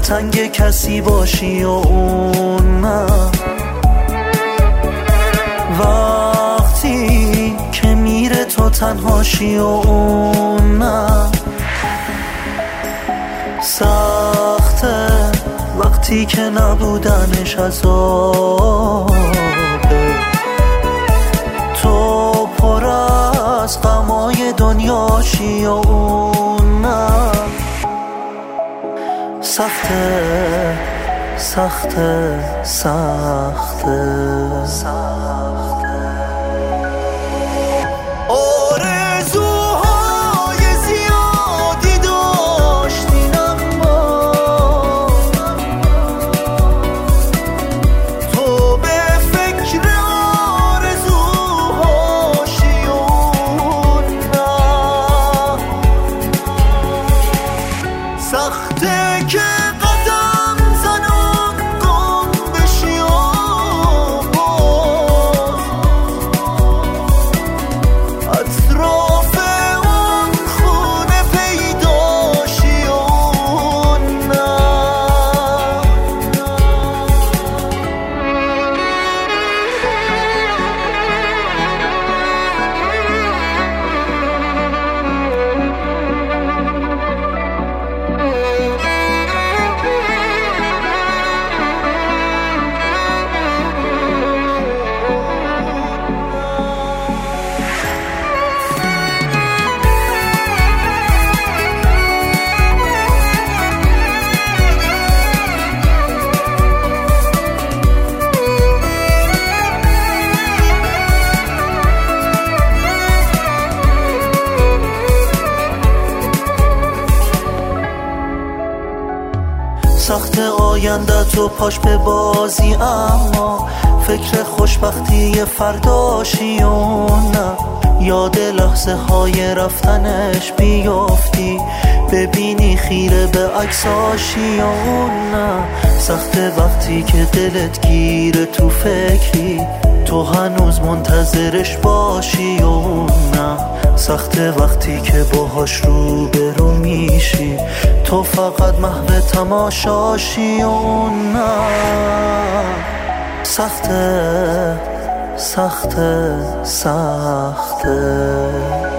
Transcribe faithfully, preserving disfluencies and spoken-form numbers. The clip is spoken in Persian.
دلتنگ کسی باشی و اون نه، وقتی که میره تو تنهاشی و اون نه. سخته وقتی که نبودنش عذابه، تو پر از غمای دنیاشی و اون نه. سخته سخته سخته سخته سخته که قدم زنم گم بشی و باز اطراف اون خونه پیداشی و نه. سخت آینده تو پاش به بازی، اما فکر خوشبختی فرداشی و نه. یاد لحظه های رفتنش بیافتی، ببینی خیره به عکساشی و نه. سخت وقتی که دلت گیره تو فکری، تو هنوز منتظرش باشی و نه. سخت وقتی که باهاش رو به رو میشی، تو فقط محو تماشاشی و نه. سخته سخته سخته